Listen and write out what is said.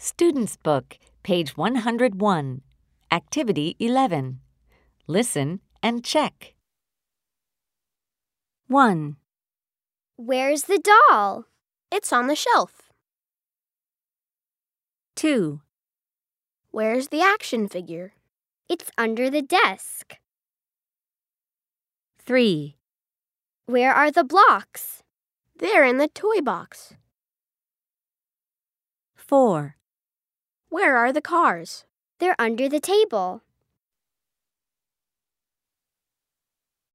Student's Book, page 101, Activity 11. Listen and check. 1, Where's the doll? It's on the shelf. 2, Where's the action figure? It's under the desk. 3, Where are the blocks? They're in the toy box. 4, Where are the cars? They're under the table.